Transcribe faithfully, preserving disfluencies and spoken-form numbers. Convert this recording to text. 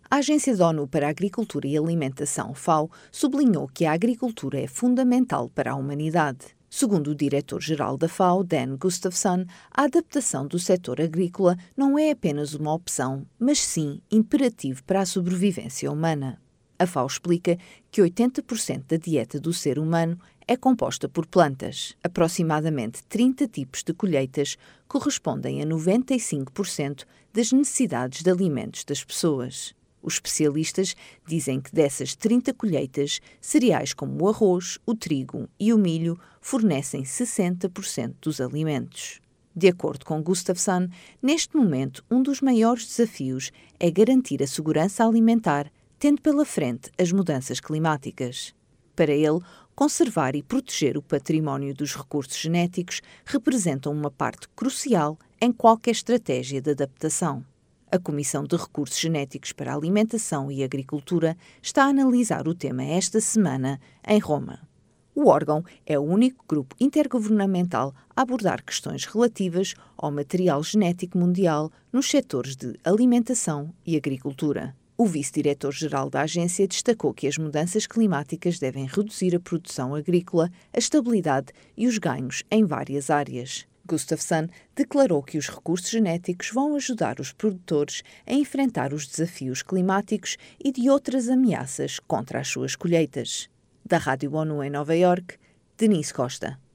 A Agência da ONU para a Agricultura e Alimentação, FAO, sublinhou que a agricultura é fundamental para a humanidade. Segundo o diretor-geral da FAO, Dan Gustafsson, a adaptação do setor agrícola não é apenas uma opção, mas sim imperativo para a sobrevivência humana. A FAO explica que oitenta por cento da dieta do ser humano é composta por plantas. Aproximadamente trinta tipos de colheitas correspondem a noventa e cinco por cento das necessidades de alimentos das pessoas. Os especialistas dizem que dessas trinta colheitas, cereais como o arroz, o trigo e o milho fornecem sessenta por cento dos alimentos. De acordo com Gustafsson, neste momento, um dos maiores desafios é garantir a segurança alimentar, tendo pela frente as mudanças climáticas. Para ele, conservar e proteger o património dos recursos genéticos representam uma parte crucial em qualquer estratégia de adaptação. A Comissão de Recursos Genéticos para a Alimentação e Agricultura está a analisar o tema esta semana em Roma. O órgão é o único grupo intergovernamental a abordar questões relativas ao material genético mundial nos setores de alimentação e agricultura. O vice-diretor-geral da agência destacou que as mudanças climáticas devem reduzir a produção agrícola, a estabilidade e os ganhos em várias áreas. Gustafsson declarou que os recursos genéticos vão ajudar os produtores a enfrentar os desafios climáticos e de outras ameaças contra as suas colheitas. Da Rádio ONU em Nova Iorque, Denise Costa.